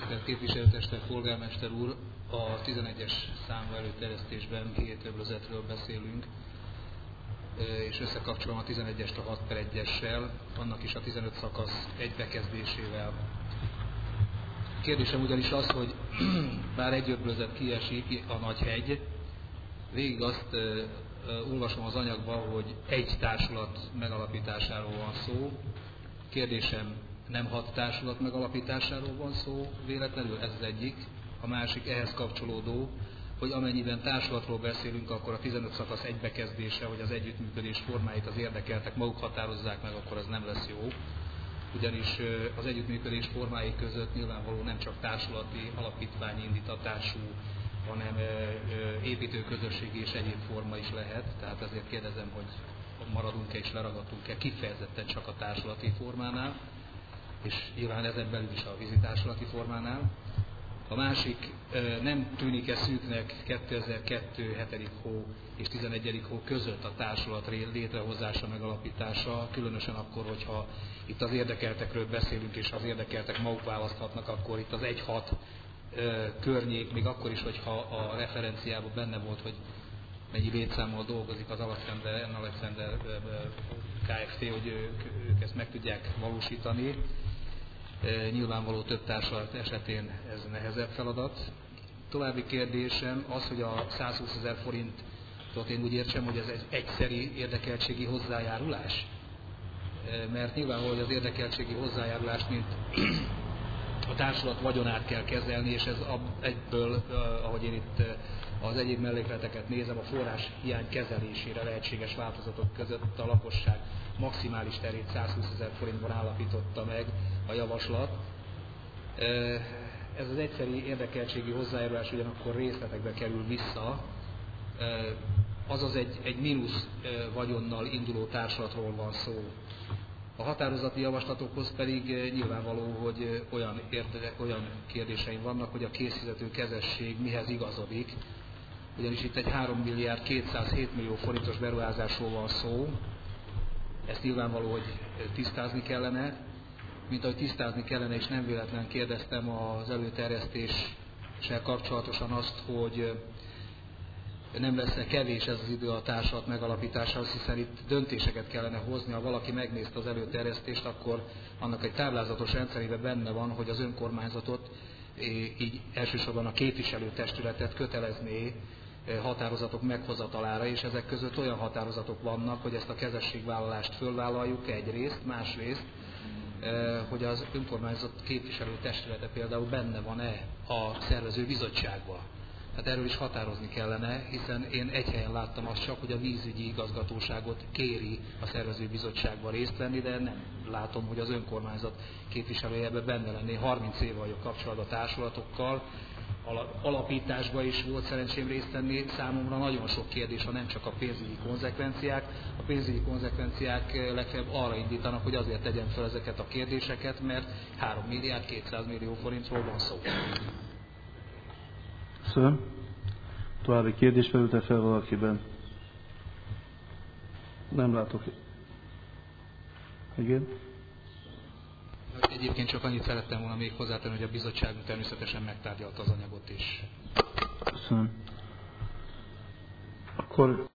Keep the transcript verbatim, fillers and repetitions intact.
Tisztelt képviselőtester, polgármester úr, a tizenegyes számú előterjesztésben két öblözetről beszélünk, és összekapcsolom a tizenegyest a hat per egyessel, annak is a tizenöt szakasz egy bekezdésével. Kérdésem ugyanis az, hogy bár egy öblözet kiesik, a Nagyhegy, végig azt uh, uh, olvasom az anyagban, hogy egy társulat megalapításáról van szó. Kérdésem, nem hat társulat megalapításáról van szó véletlenül, ez az egyik. A másik ehhez kapcsolódó, hogy amennyiben társulatról beszélünk, akkor a tizenöt szakasz egy bekezdése, hogy az együttműködés formáit az érdekeltek maguk határozzák meg, akkor az nem lesz jó. Ugyanis az együttműködés formái között nyilvánvaló nem csak társulati, alapítványi indítatású, hanem építőközösségi és egyéb forma is lehet. Tehát ezért kérdezem, hogy maradunk-e és leragadunk-e kifejezetten csak a társulati formánál, és nyilván ezen belül is a vízitársulati formánál. A másik, nem tűnik-e szűknek kétezer-kettő hetedik hó és tizenegyedik hó között a társulat létrehozása, megalapítása, különösen akkor, hogyha itt az érdekeltekről beszélünk, és az érdekeltek maguk választhatnak, akkor itt az egy hat környék, még akkor is, hogyha a referenciában benne volt, hogy mennyi létszámmal dolgozik az Alexander, Alexander Kft., hogy ők, ők ezt meg tudják valósítani. Nyilvánvaló több társulat esetén ez nehezebb feladat. További kérdésem az, hogy a százhúszezer forintot én úgy értsem, hogy ez egy egyszeri érdekeltségi hozzájárulás. Mert nyilvánvaló, hogy az érdekeltségi hozzájárulást, mint a társulat vagyonát kell kezelni, és ez egyből, ahogy én itt az egyéb mellékleteket nézem, a forrás hiány kezelésére lehetséges változatok között a lakosság maximális terét százhúszezer forintban állapította meg a javaslat. Ez az egyszeri érdekeltségi hozzájárulás ugyanakkor részletekbe kerül vissza, azaz egy, egy mínusz vagyonnal induló társulatról van szó. A határozati javaslatokhoz pedig nyilvánvaló, hogy olyan, érdek, olyan kérdéseim vannak, hogy a készfizető kezesség mihez igazodik, ugyanis itt egy három milliárd kétszázhét millió forintos beruházásról van szó, ezt nyilvánvaló, hogy tisztázni kellene, mint ahogy tisztázni kellene, és nem véletlen kérdeztem az előterjesztéssel kapcsolatosan azt, hogy nem lesz-e kevés ez az idő a társulat megalapításához, hiszen itt döntéseket kellene hozni. Ha valaki megnézte az előterjesztést, akkor annak egy táblázatos rendszerében benne van, hogy az önkormányzatot, így elsősorban a képviselőtestületet kötelezné határozatok meghozatalára, és ezek között olyan határozatok vannak, hogy ezt a kezességvállalást fölvállaljuk egyrészt, másrészt, hogy az önkormányzat képviselőtestülete például benne van-e a szervező bizottságban. Hát erről is határozni kellene, hiszen én egy helyen láttam azt csak, hogy a vízügyi igazgatóságot kéri a szervezőbizottságban részt venni, de nem látom, hogy az önkormányzat képviselője ebben benne lenné. harminc éve vagyok kapcsolatban a társulatokkal, alapításban is volt szerencsém részt venni. Számomra nagyon sok kérdés, ha nem csak a pénzügyi konzekvenciák. A pénzügyi konzekvenciák legfeljebb arra indítanak, hogy azért tegyem fel ezeket a kérdéseket, mert három milliárd kétszáz millió forintról van szó. Köszönöm. További kérdés merült fel valakiben? Nem látok. Igen? Egyébként csak annyit szerettem volna még hozzátenni, hogy a bizottságunk természetesen megtárgyalta az anyagot is. Köszönöm. Akkor